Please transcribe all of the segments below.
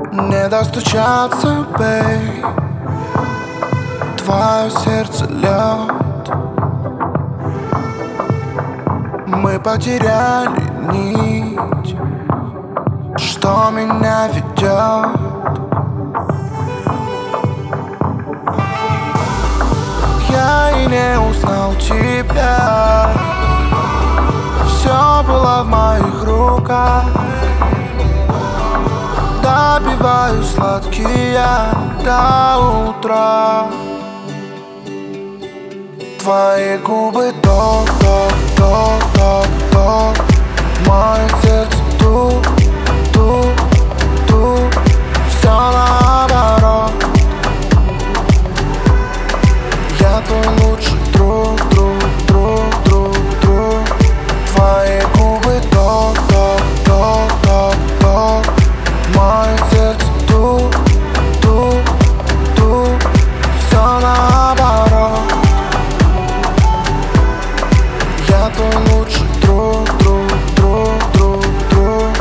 Не достучаться, бей. Твое сердце лед. Мы потеряли нить, что меня ведет. Я и не узнал тебя. Все было в моих руках. Допиваю сладкие до утра. Твои губы ток, ток, ток, ток, ток. Мое сердце тук, тук, тук. Все наоборот. Я твой лучший друг, друг, друг, друг, друг. Твои губы ток, ток, ток, ток, ток. Мое сердце тук, тук, тук. Все наоборот. Я твой лучший друг, друг, друг, друг, друг.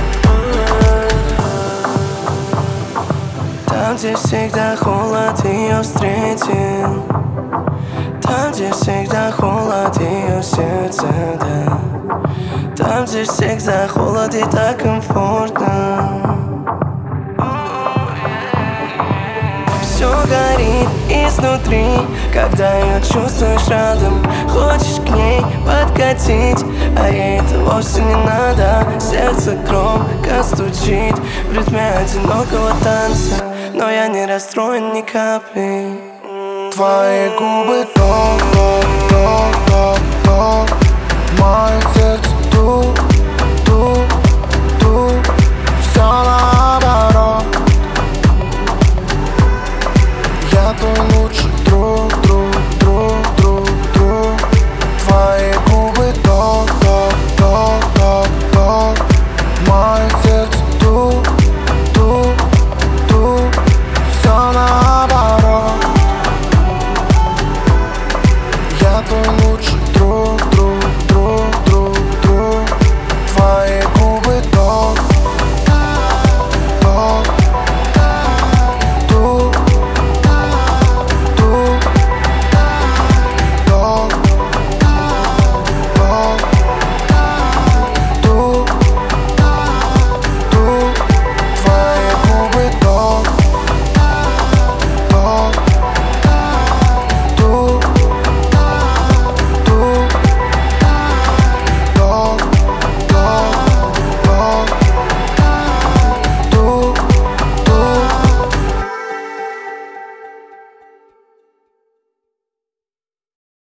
Там, где всегда холод, ее встретил. Там, где всегда холод, ее сердце, да. Там, где всегда холод и так комфортно. Все горит изнутри, когда ее чувствуешь рядом. Хочешь к ней подкатить, а ей это вовсе не надо. Сердце громко стучит в ритме одинокого танца, но я не расстроен ни капли. Твои губы ток, ток, ток, ток, ток. Мое сердце тук,